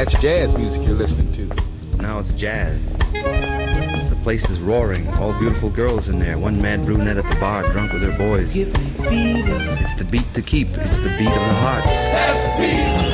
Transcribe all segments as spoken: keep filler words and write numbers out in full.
That's jazz music you're listening to. Now it's jazz. The place is roaring. All beautiful girls in there. One mad brunette at the bar, drunk with her boys. Give me fever. It's the beat to keep. It's the beat of the heart. That's beat.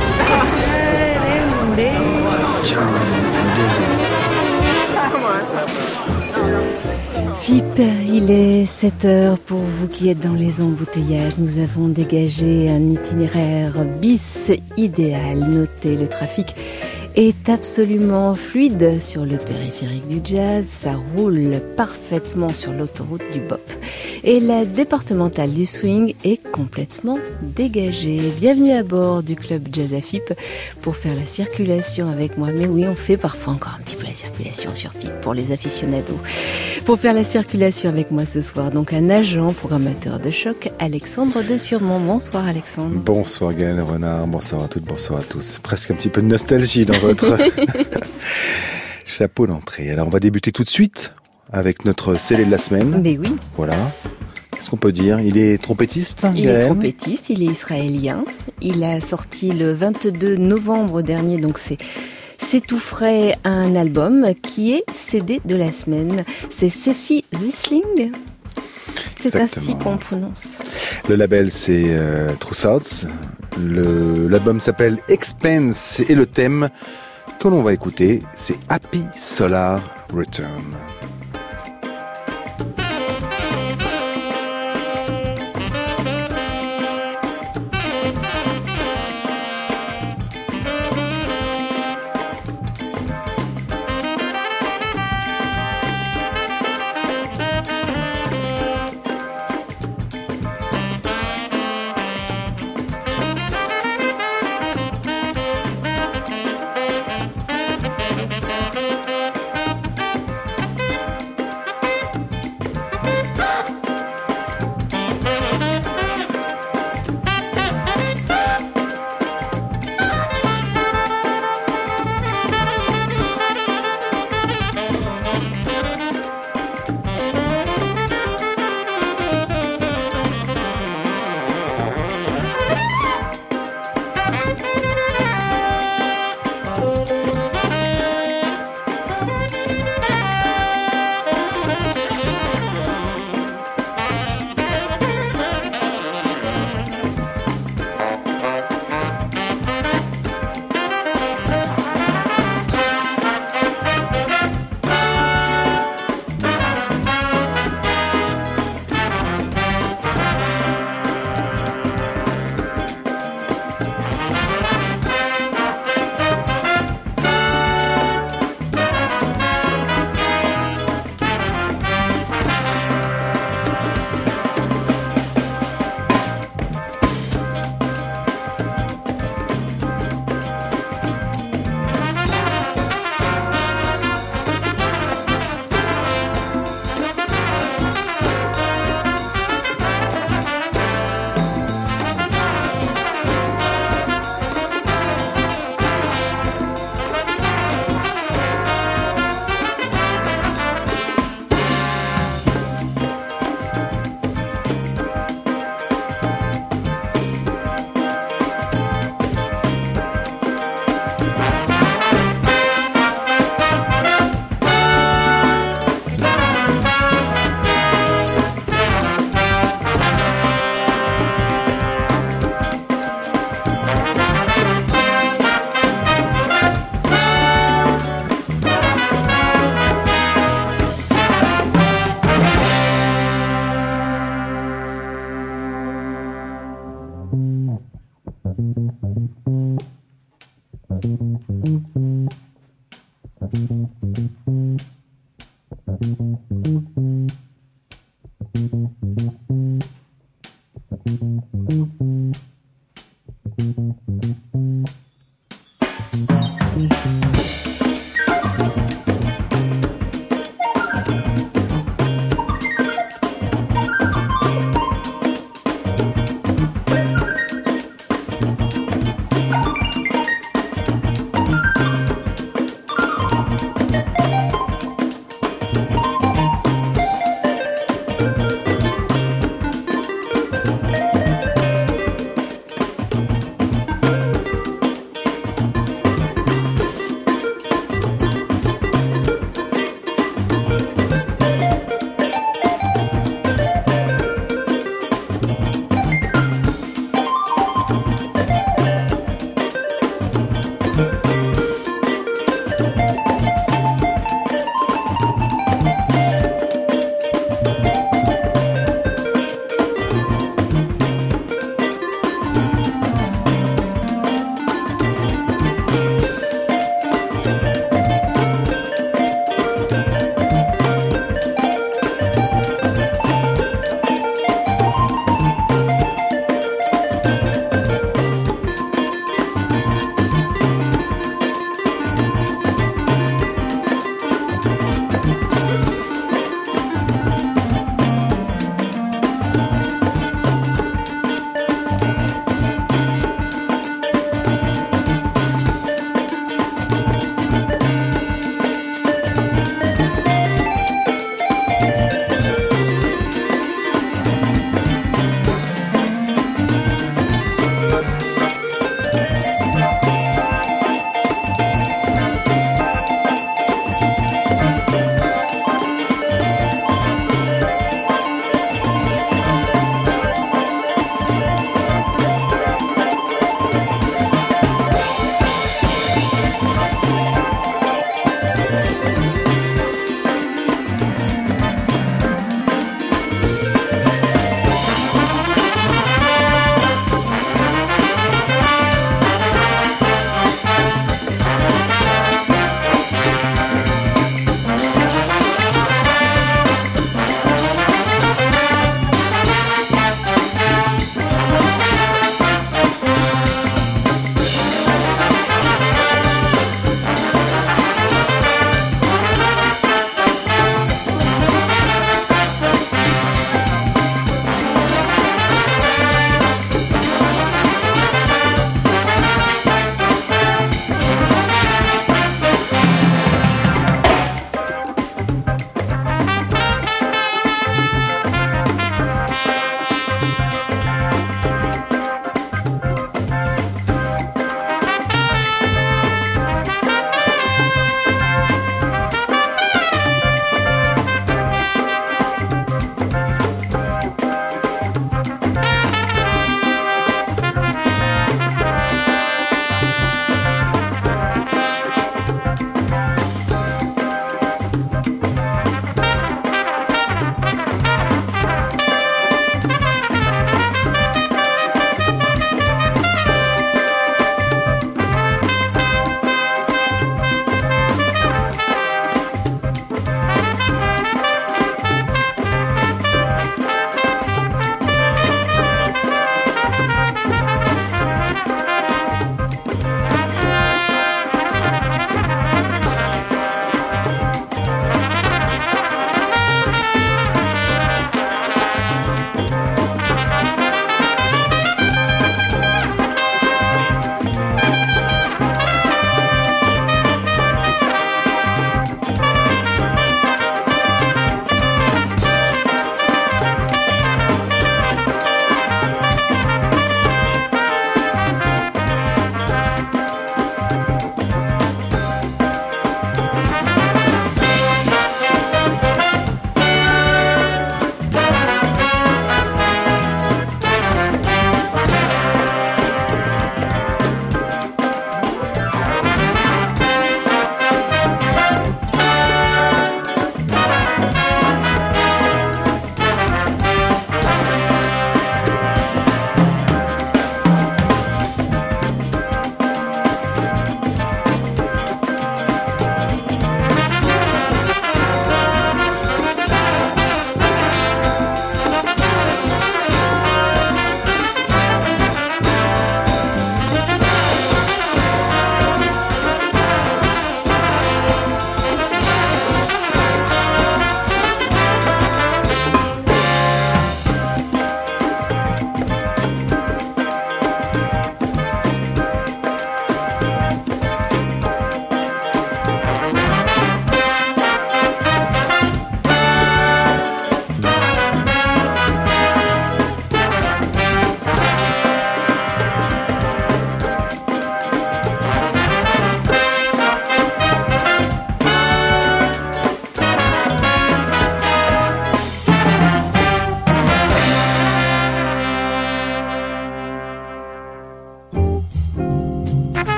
F I P, il est sept heures pour vous qui êtes dans les embouteillages. Nous avons dégagé un itinéraire bis idéal. Notez, le trafic est absolument fluide sur le périphérique du jazz. Ça roule parfaitement sur l'autoroute du bop. Et la départementale du swing est complètement dégagée. Bienvenue à bord du club Jazz à F I P pour faire la circulation avec moi. Mais oui, on fait parfois encore un petit peu la circulation sur F I P pour les aficionados. Pour faire la circulation avec moi ce soir, donc un agent programmateur de choc, Alexandre de Surmont. Bonsoir Alexandre. Bonsoir Gaël Renard, bonsoir à toutes, bonsoir à tous. Presque un petit peu de nostalgie dans votre chapeau d'entrée. Alors on va débuter tout de suite avec notre scellé de la semaine. Mais oui. Voilà. Qu'est-ce qu'on peut dire ? Il est trompettiste, Il Gaël ? est trompettiste, il est israélien. Il a sorti le vingt-deux novembre dernier, donc c'est, c'est tout frais, un album qui est C D de la semaine. C'est Sefi Zisling. C'est Exactement. ainsi qu'on prononce. Le label, c'est euh, True South. Le, l'album s'appelle Expense et le thème que l'on va écouter, c'est Happy Solar Return.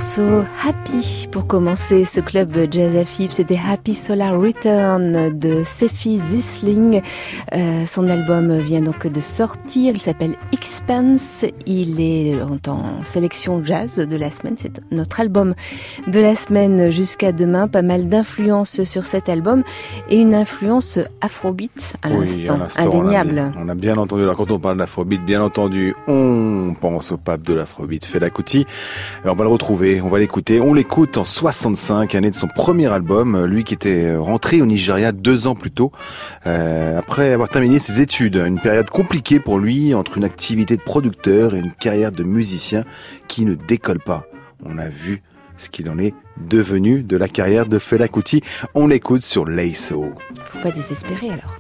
morceau Happy pour commencer ce club Jazz à Fib. C'était Happy Solar Return de Sefi Zisling. Euh, son album vient donc de sortir. Il s'appelle Expanse. Il est en sélection jazz de la semaine. C'est notre album de la semaine jusqu'à demain. Pas mal d'influences sur cet album et une influence afrobeat à oui, l'instant, à l'instant, indéniable. On a, bien, on a bien entendu. Alors quand on parle d'afrobeat, bien entendu, on pense au pape de l'afrobeat, Fela Kuti. Alors, on va le retrouver, on va l'écouter. On l'écoute en soixante-cinq, année de son premier album. Lui qui était rentré au Nigeria deux ans plus tôt, euh, après avoir terminé ses études. Une période compliquée pour lui, entre une activité de producteur et une carrière de musicien qui ne décolle pas. On a vu ce qu'il en est devenu de la carrière de Fela Kuti. On l'écoute sur Laiso. Faut pas désespérer alors.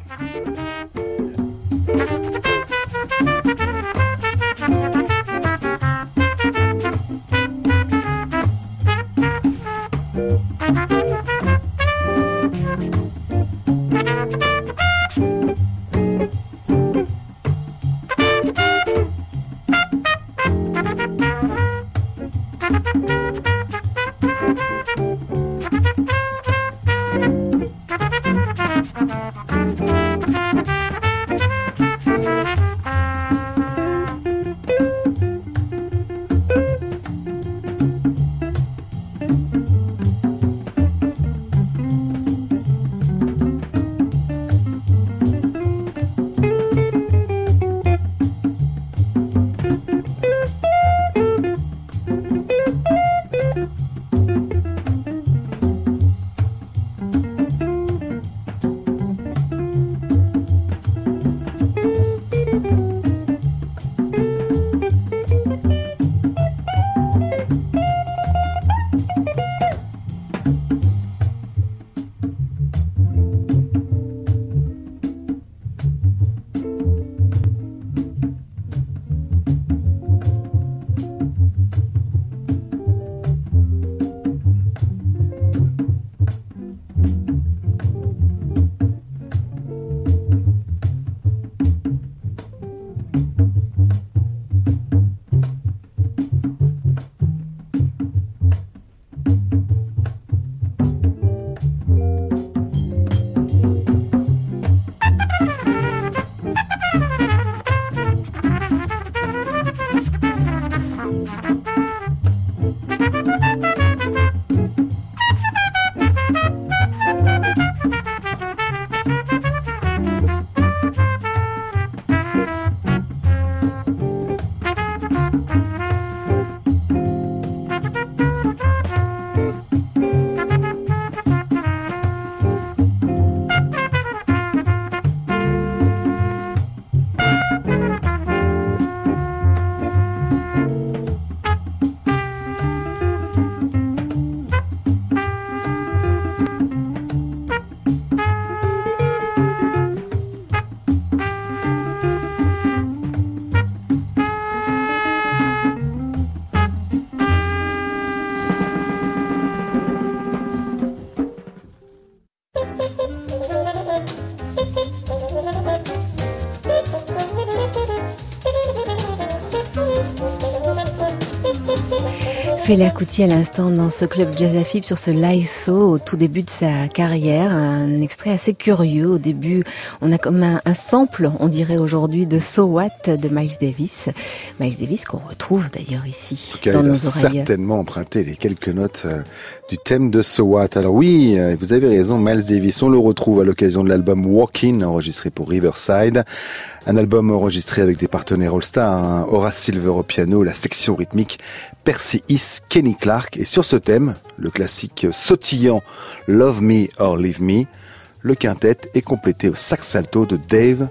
Fela Kuti à l'instant dans ce club Jazz à Fib sur ce Laiso au tout début de sa carrière, un extrait assez curieux. Au début, on a comme un, un sample, on dirait aujourd'hui, de So What de Miles Davis. Miles Davis qu'on retrouve d'ailleurs ici Qui dans a nos oreilles. certainement emprunté les quelques notes euh, du thème de So What. Alors oui, euh, vous avez raison, Miles Davis, on le retrouve à l'occasion de l'album Walkin', enregistré pour Riverside. Un album enregistré avec des partenaires All-Star, hein, Horace Silver au piano, la section rythmique Percy Hiss, Kenny Clark. Et sur ce thème, le classique sautillant Love Me or Leave Me, le quintet est complété au sax alto de Dave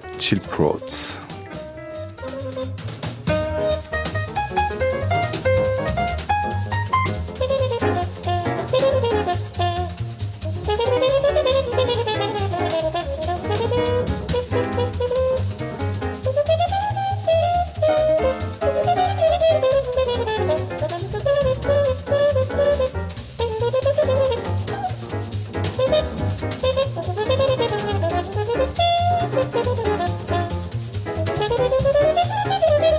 Chilcroats. Thank you.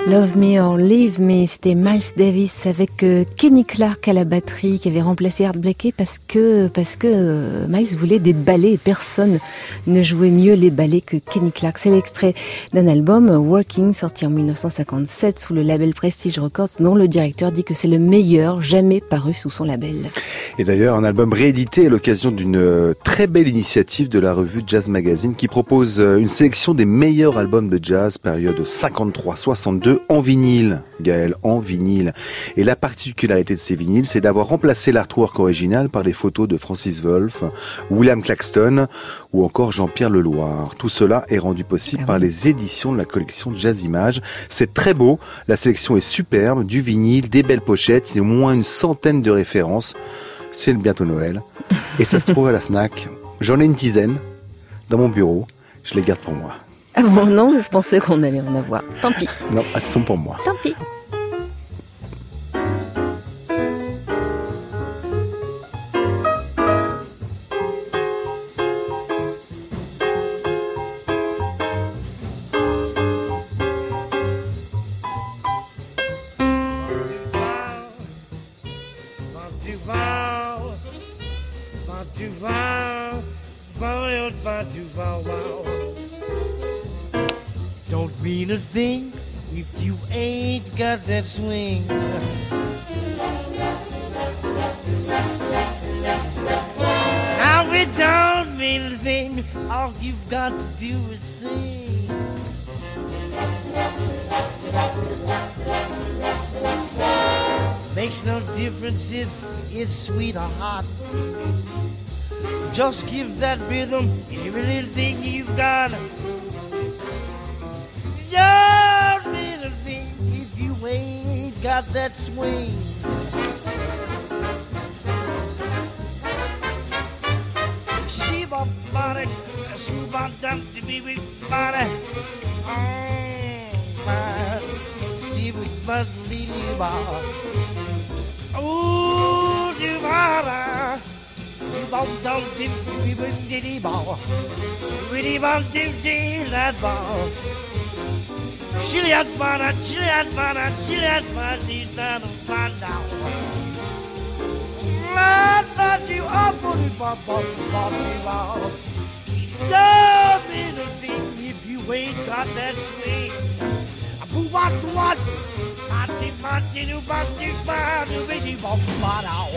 Love Me or Leave Me, c'était Miles Davis avec euh, Kenny Clarke à la batterie qui avait remplacé Art Blakey parce que parce que euh, Miles voulait des ballets et personne ne jouait mieux les ballets que Kenny Clarke. C'est l'extrait d'un album Working sorti en dix-neuf cent cinquante-sept sous le label Prestige Records dont le directeur dit que c'est le meilleur jamais paru sous son label. Et d'ailleurs un album réédité à l'occasion d'une très belle initiative de la revue Jazz Magazine qui propose une sélection des meilleurs albums de jazz période cinquante-trois soixante-deux en vinyle, Gaël, en vinyle. Et la particularité de ces vinyles, c'est d'avoir remplacé l'artwork original par les photos de Francis Wolff, William Claxton ou encore Jean-Pierre Leloir. Tout cela est rendu possible par les éditions de la collection Jazz Images. C'est très beau, la sélection est superbe, du vinyle, des belles pochettes, il y a au moins une centaine de références. C'est bientôt Noël. Et ça se trouve à la Fnac. J'en ai une dizaine dans mon bureau. Je les garde pour moi. Ah bon, non, je pensais qu'on allait en avoir. Tant pis. Non, elles sont pour moi. Tant pis. Don't mean a thing if you ain't got that swing. Now it don't mean a thing, all you've got to do is sing. Makes no difference if it's sweet or hot. Just give that rhythm every little thing you've got. Don't mean a thing if you ain't got that swing. She bought body, smooth on down to me with body. She was but lily bar. Oh, you bought Bom dom dim dim dim diddy ball, diddy bom dim dim that ball. Chili at mana, chili at mana, chili at mana, did not find out. I thought you up on the bop bop bop bop. Don't mean a thing if you ain't got that swing. A boo what what? I did my did bop did my diddy bop bop out.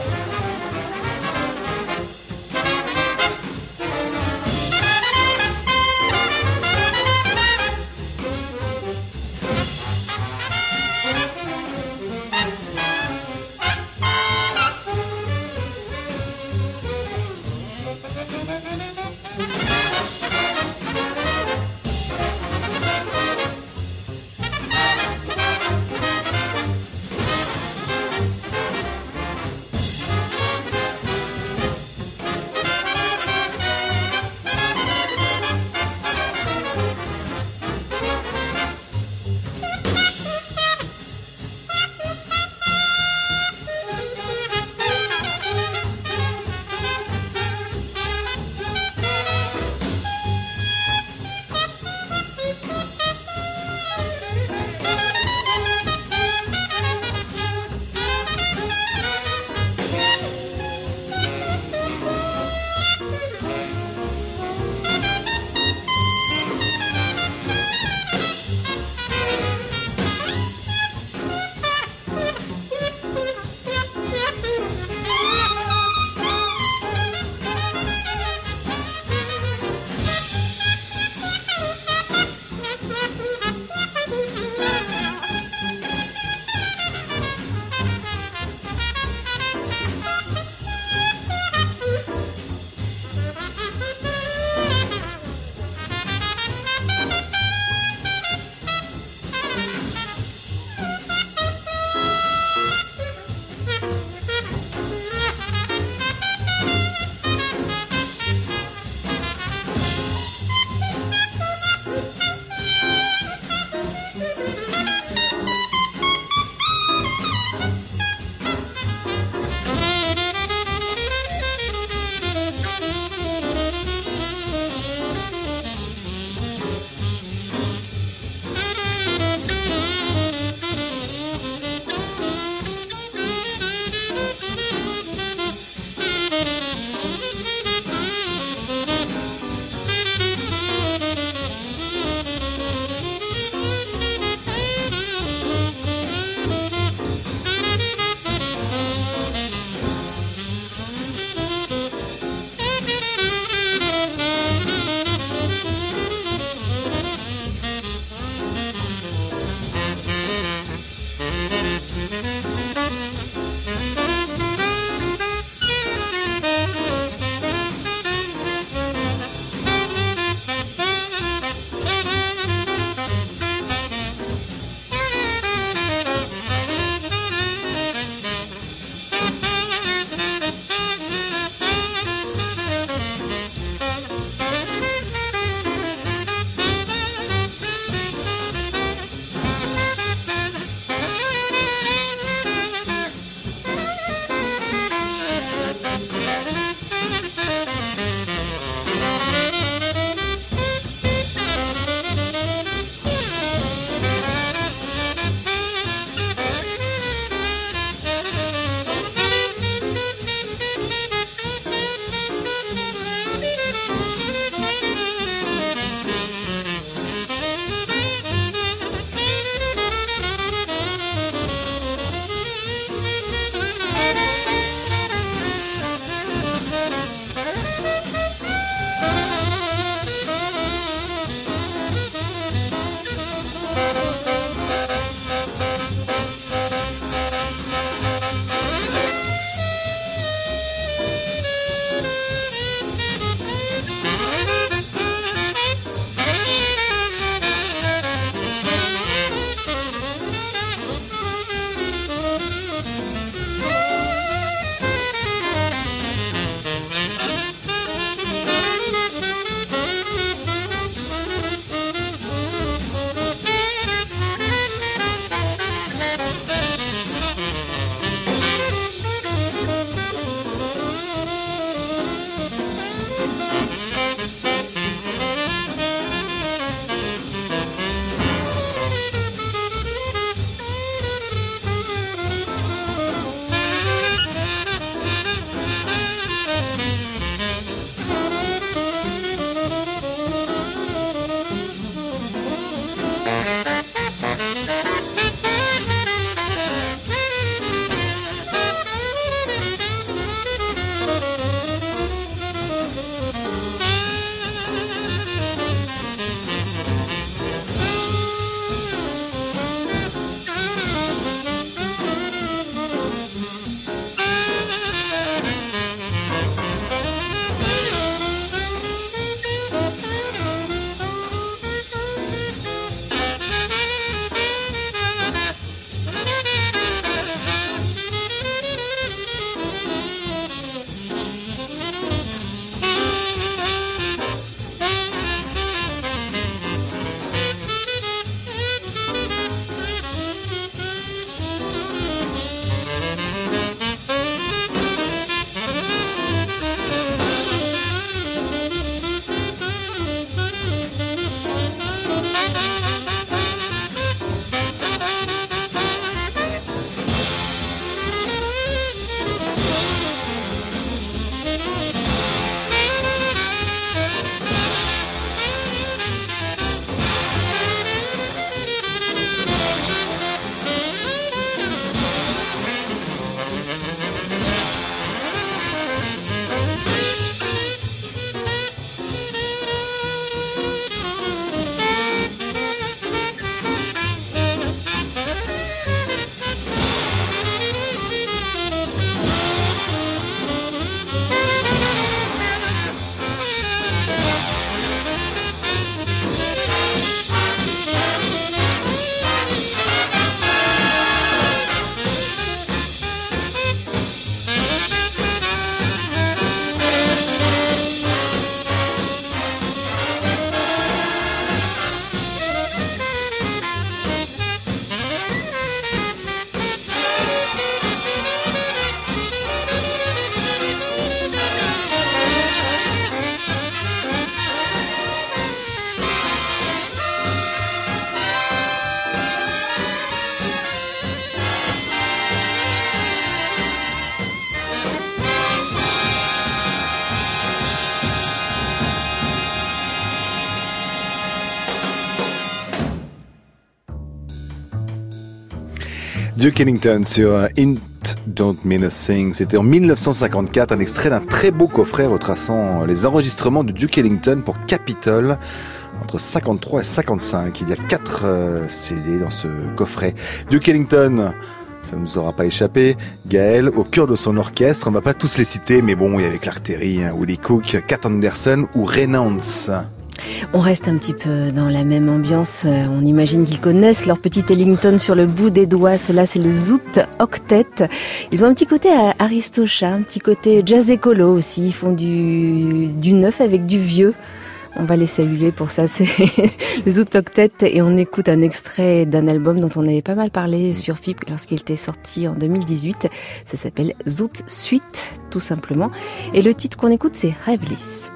Duke Ellington sur It Don't Mean a Thing. C'était en mille neuf cent cinquante-quatre, un extrait d'un très beau coffret retraçant les enregistrements de Duke Ellington pour Capitol entre cinquante-trois et cinquante-cinq. Il y a quatre euh, C D dans ce coffret. Duke Ellington, ça ne nous aura pas échappé. Gaël, au cœur de son orchestre, on ne va pas tous les citer, mais bon, il y avait Clark Terry, hein, Willie Cook, Cat Anderson ou Ray Nance. On reste un petit peu dans la même ambiance. On imagine qu'ils connaissent leur petit Ellington sur le bout des doigts. Cela, c'est le Zoot Octet. Ils ont un petit côté Aristocha, un petit côté jazz écolo aussi. Ils font du, du neuf avec du vieux. On va les saluer pour ça, c'est le Zoot Octet, et on écoute un extrait d'un album dont on avait pas mal parlé sur F I P lorsqu'il était sorti en deux mille dix-huit. Ça s'appelle Zoot Suite, tout simplement. Et le titre qu'on écoute, c'est Rêveless.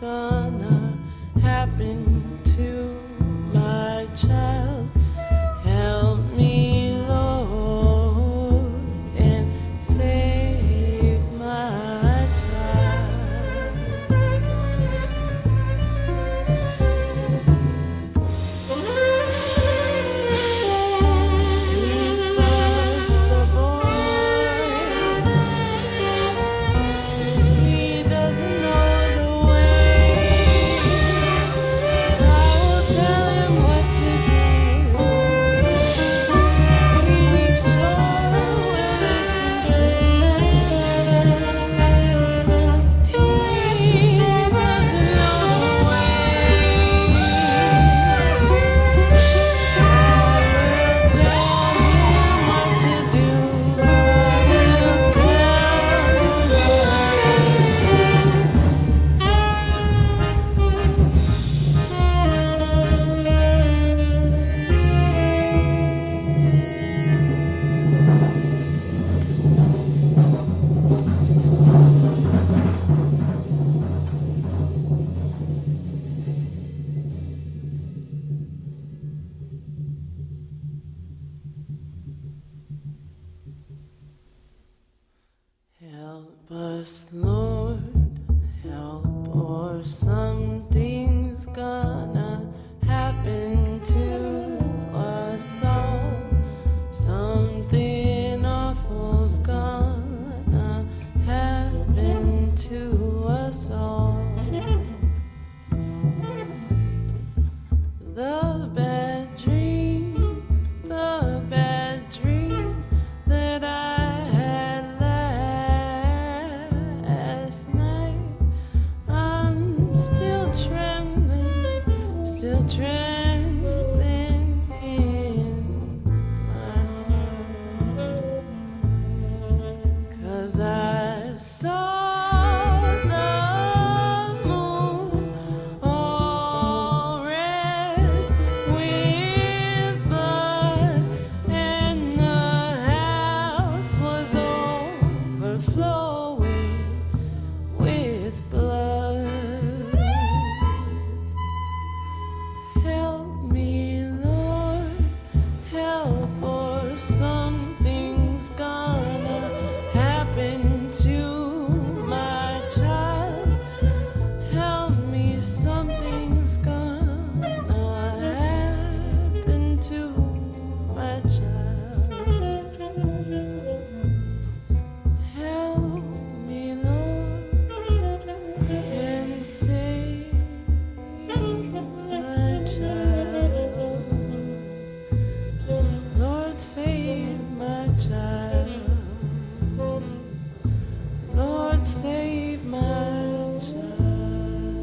gonna happen to my child? Help me, Lord, and save my child. He's just a boy. He doesn't know the way. I will tell him what to do. He sure will listen to me. He doesn't know the way. I will tell him what to do. I will tell him help us, Lord, help, or something's gonna happen to us all. Something awful's gonna happen to us all. The bad dream, the bad dream that I had last night. I'm still trembling, still trembling in my heart. 'Cause I saw the moon all red with blood, and the house was overflowing with blood. Help me, Lord, help, or something's gonna happen to my child. Help me, something's gonna happen to my child. Help me, Lord, and save my child. Lord, save my child. Lord, save my child.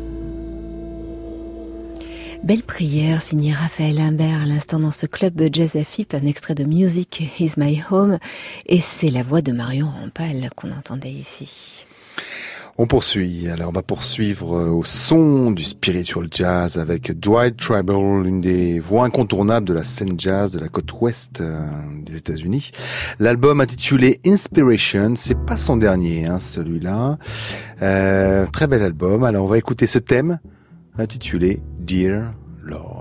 Belle prière signée Raphaël Imbert à l'instant dans ce club Jazz A F I P, un extrait de Music is my home, et c'est la voix de Marion Rampal qu'on entendait ici. On poursuit, alors on va poursuivre au son du spiritual jazz avec Dwight Tribal, l'une des voix incontournables de la scène jazz de la côte ouest euh, des États-Unis. L'album intitulé Inspiration, c'est pas son dernier, hein, celui-là. Euh, très bel album. Alors on va écouter ce thème intitulé Dear Lord.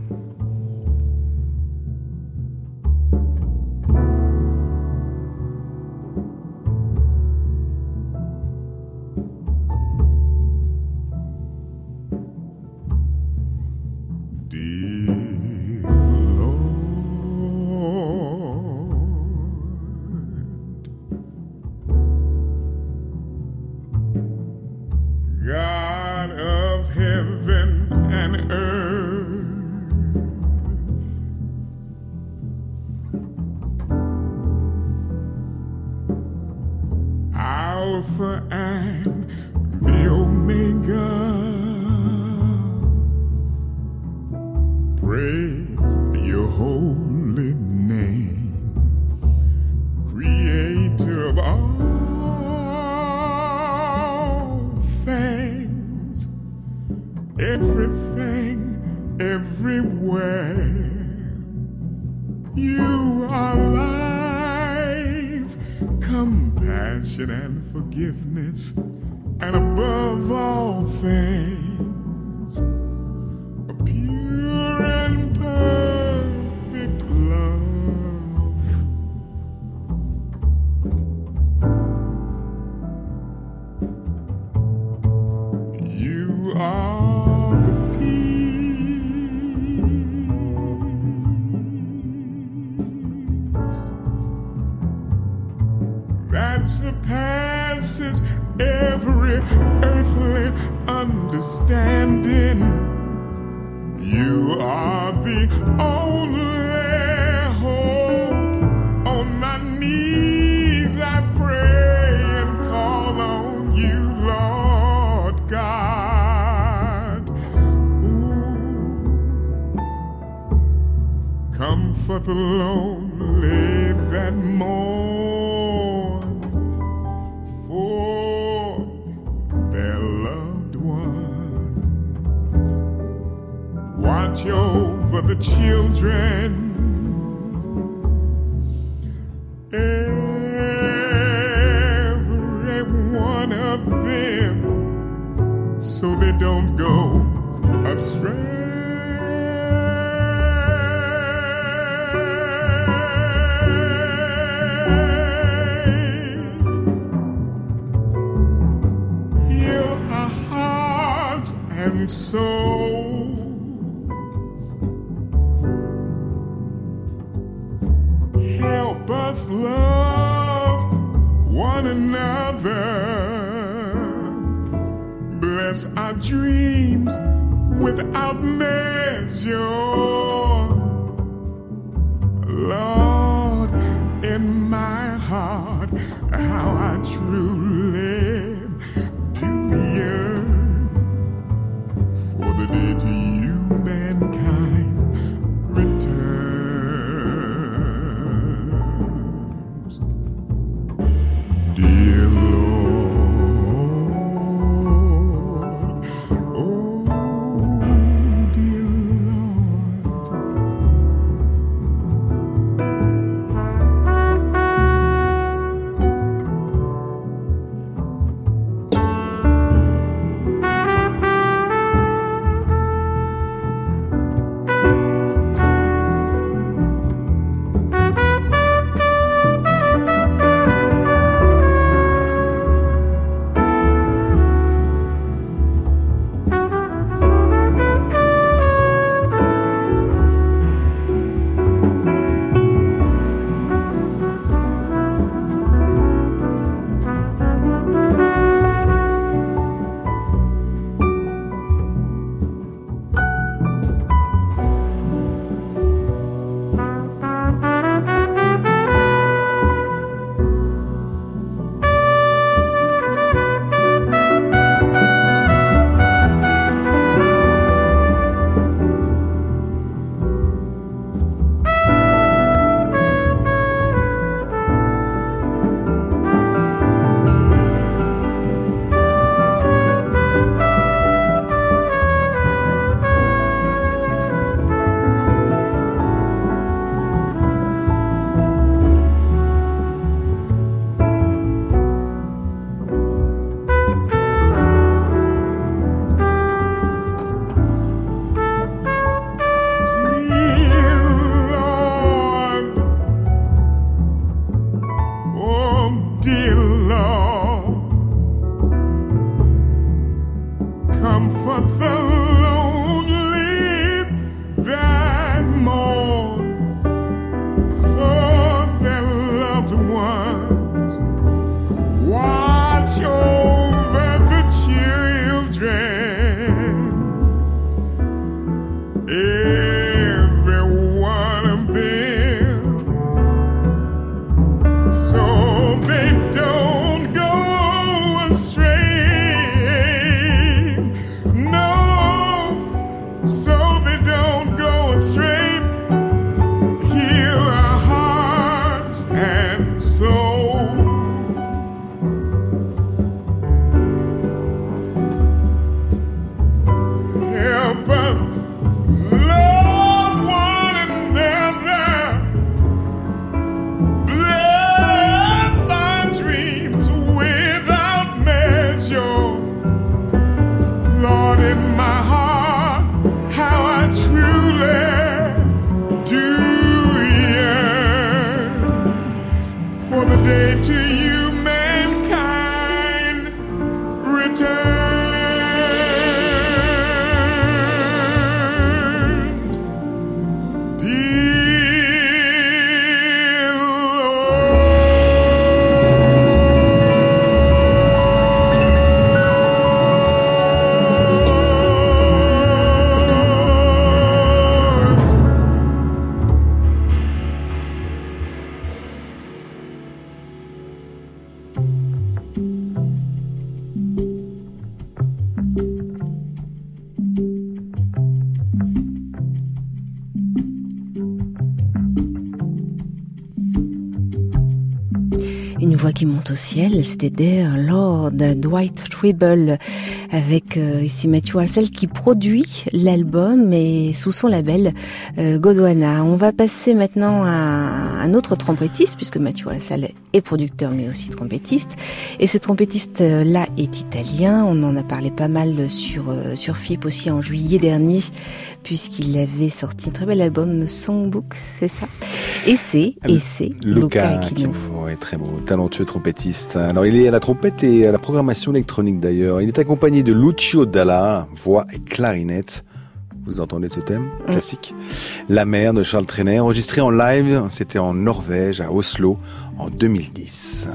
God of heaven and earth, Alpha and the Omega, praise your holy name, Creator of all things, everything, everywhere. You are life, compassion and forgiveness, and above all things, You are the peace that surpasses every earthly understanding. You are the only hope. On my knees I pray and call on you, Lord God. Ooh. Comfort the lonely that mourn for their loved ones. Watch over the children. Every one of them, so they don't go astray. Heal our heart and soul. Help us love one another. Bless our dreams without measure. Lord, in my heart, how I truly do yearn for the day to you, mankind, returns. Dear Lord, oh, dear Lord. Comfort the lonely that mourn for their loved ones. Watch over the children, every one of them, so they don't go astray. No, une voix qui monte au ciel, c'était Dear Lord, Dwight Tribble, avec euh, ici Matthew Halsall qui produit l'album et sous son label euh, Gondwana. On va passer maintenant à un autre trompettiste, puisque Matthew Halsall est producteur mais aussi trompettiste. Et ce trompettiste-là est italien, on en a parlé pas mal sur, euh, sur F I P aussi en juillet dernier, puisqu'il avait sorti un très bel album Songbook, c'est ça. Et c'est, et c'est Luca Aquino. Ouais, très beau, talentueux trompettiste. Alors il est à la trompette et à la programmation électronique d'ailleurs. Il est accompagné de Lucio Dalla, voix et clarinette. Vous entendez ce thème classique. Mm. La mer de Charles Trenet, enregistré en live, c'était en Norvège, à Oslo, en deux mille dix.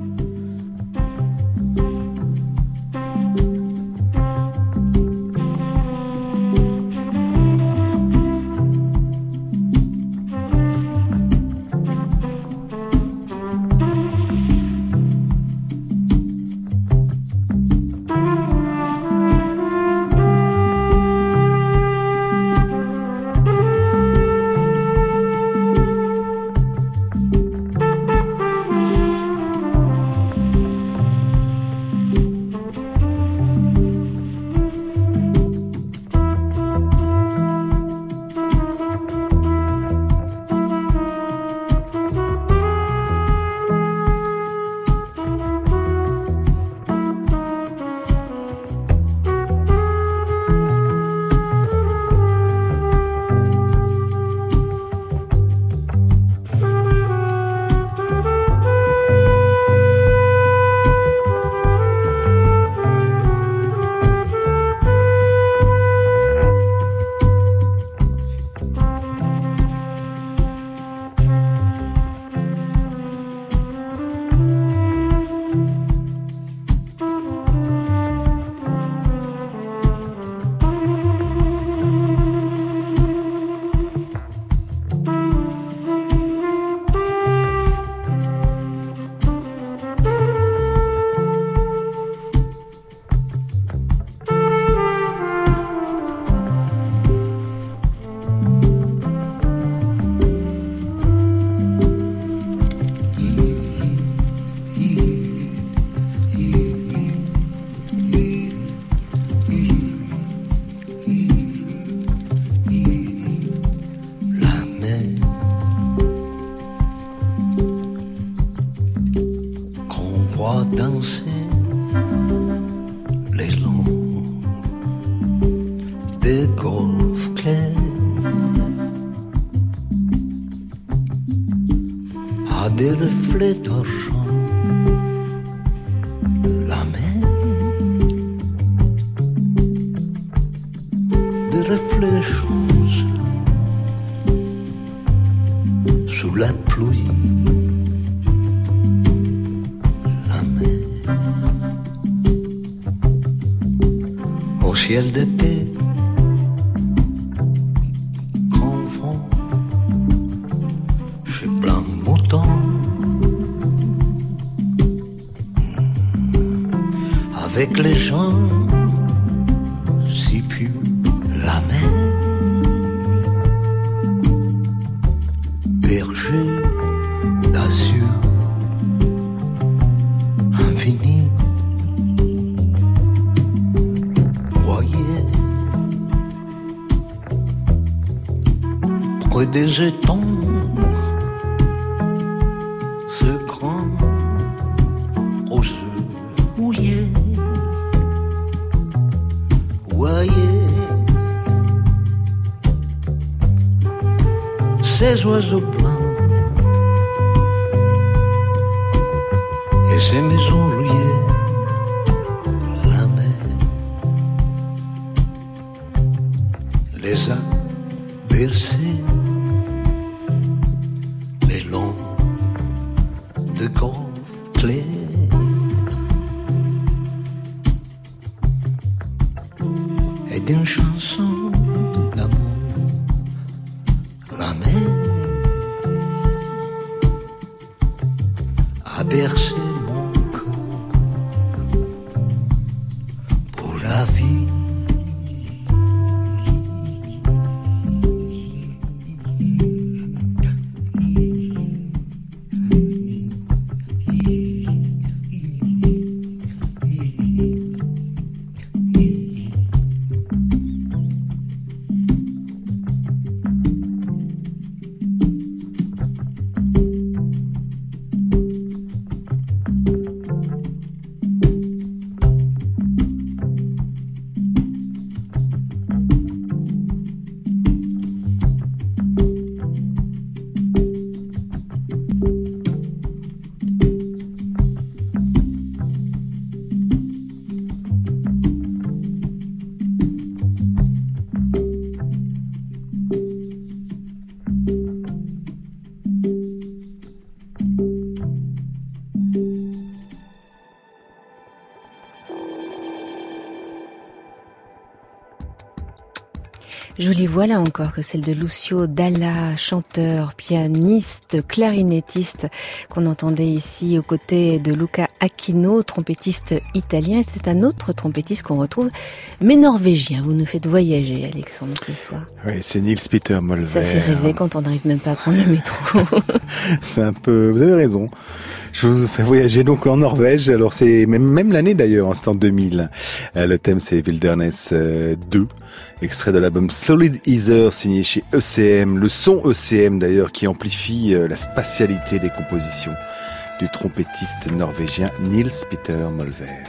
Avec les gens si purs, la mer, berger d'azur infini, voyez, près des étangs, ce grand roseux mouillé. Ces oiseaux blancs et ces maisons rouillées, la mer les a bercés, les longs de golfe clair. Et d'une chanson bercer mon cœur pour la vie. Jolie voix là encore que celle de Lucio Dalla, chanteur, pianiste, clarinettiste, qu'on entendait ici aux côtés de Luca Aquino, trompettiste italien. Et c'est un autre trompettiste qu'on retrouve, mais norvégien. Vous nous faites voyager, Alexandre, ce soir. Oui, c'est Niels Peter Molvær. Ça fait rêver quand on n'arrive même pas à prendre le métro. C'est un peu... Vous avez raison. Je vous fais voyager donc en Norvège. Alors c'est même, même l'année d'ailleurs, hein, c'est en deux mille. Euh, le thème c'est Wilderness euh, deux, extrait de l'album Solid Ether signé chez E C M. Le son E C M d'ailleurs qui amplifie euh, la spatialité des compositions du trompettiste norvégien Niels Peter Molvær.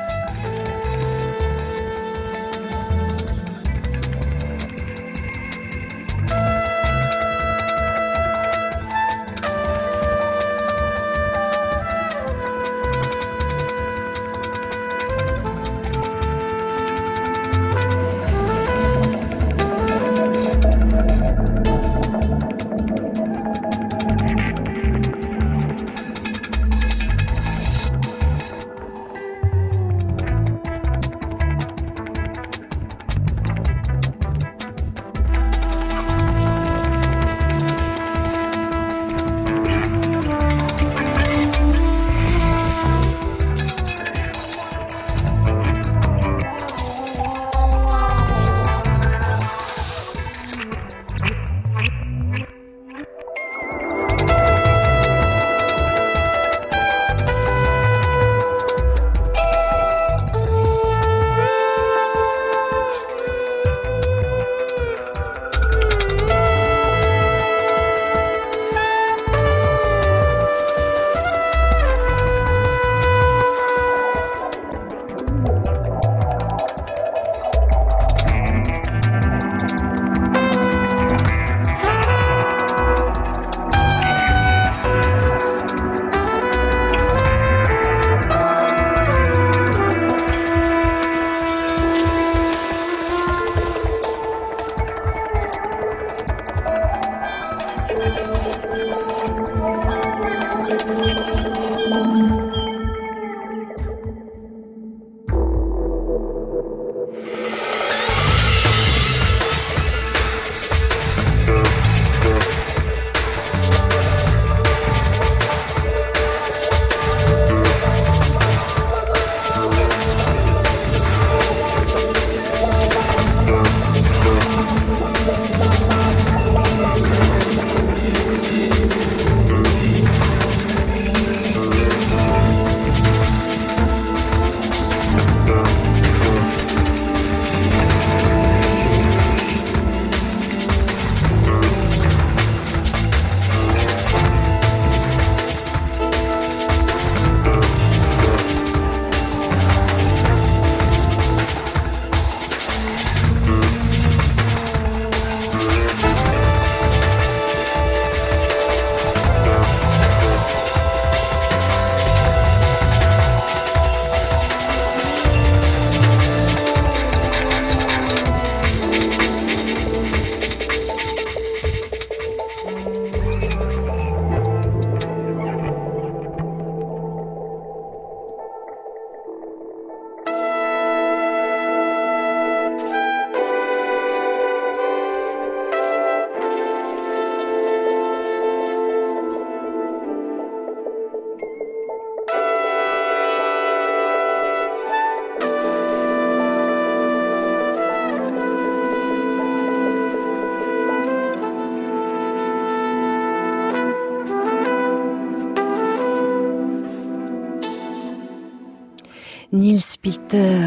Niels Peter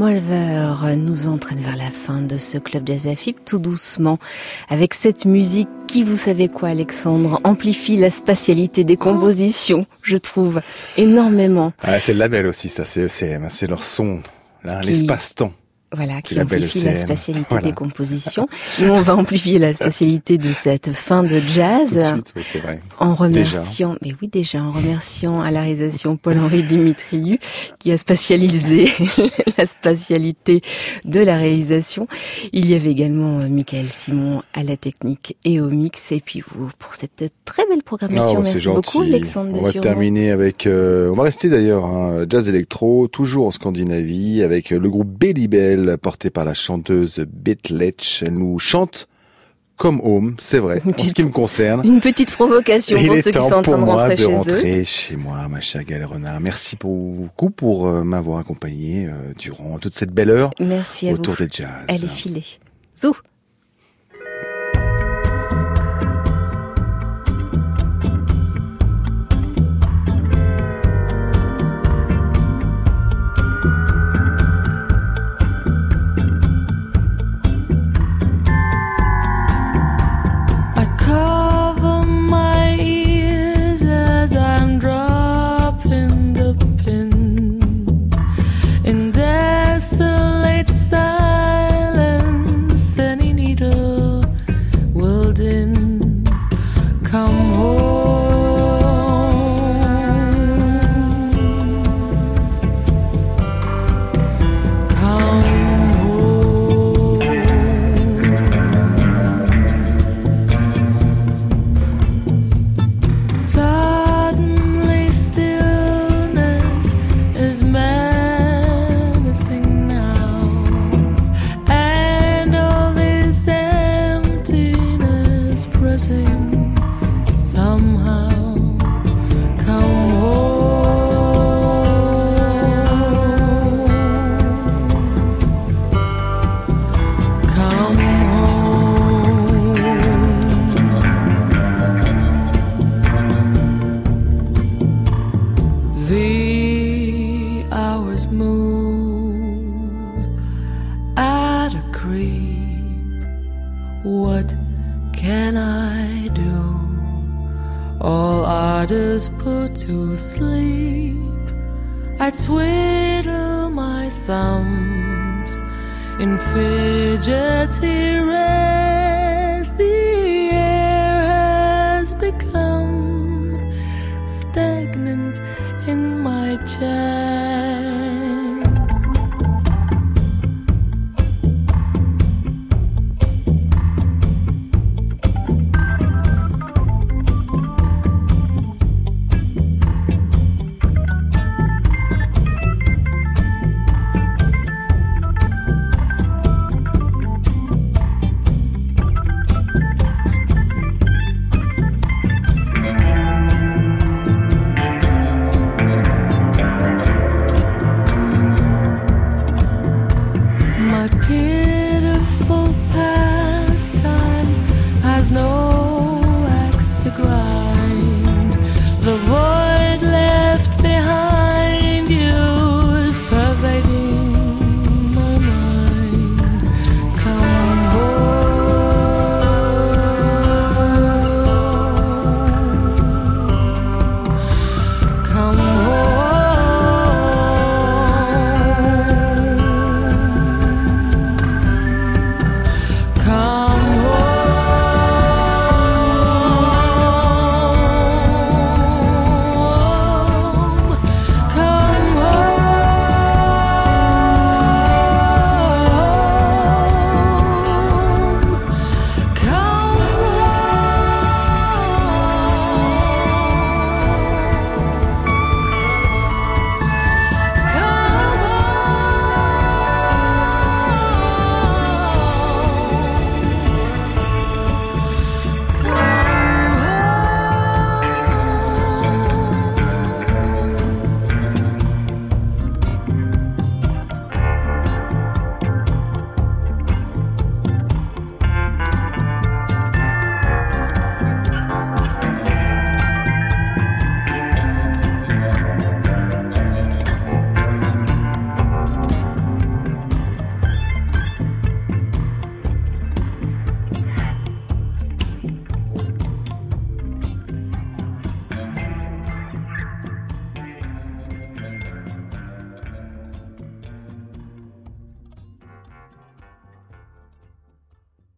Molvær nous entraîne vers la fin de ce Club Jazz A F I P tout doucement avec cette musique qui, vous savez quoi Alexandre, amplifie la spatialité des compositions, je trouve, énormément. Ah, c'est le label aussi ça, c'est E C M, c'est leur son, là, qui... l'espace-temps. Voilà, qui la amplifie la spatialité voilà. des compositions. Nous, on va amplifier la spatialité de cette fin de jazz. Tout de suite, oui, c'est vrai. En remerciant, déjà. mais oui, déjà, en remerciant à la réalisation Paul-Henri Dimitriou, qui a spatialisé la spatialité de la réalisation. Il y avait également Michael Simon à la technique et au mix. Et puis vous, pour cette très belle programmation. Oh, Merci gentil. beaucoup, Alexandre de On va Durand. terminer avec, euh, on va rester d'ailleurs, hein, jazz électro, toujours en Scandinavie, avec le groupe Belly Bell. Michel, porté par la chanteuse Bette Letch. Elle nous chante comme home, c'est vrai, en ce qui me concerne. Une petite provocation pour ceux qui sont en train de rentrer de chez rentrer eux. chez moi, ma chère Gaëlle Renard. Merci beaucoup pour euh, m'avoir accompagné euh, durant toute cette belle heure. Merci à autour vous. des jazz. Elle est filée. Zou. My peer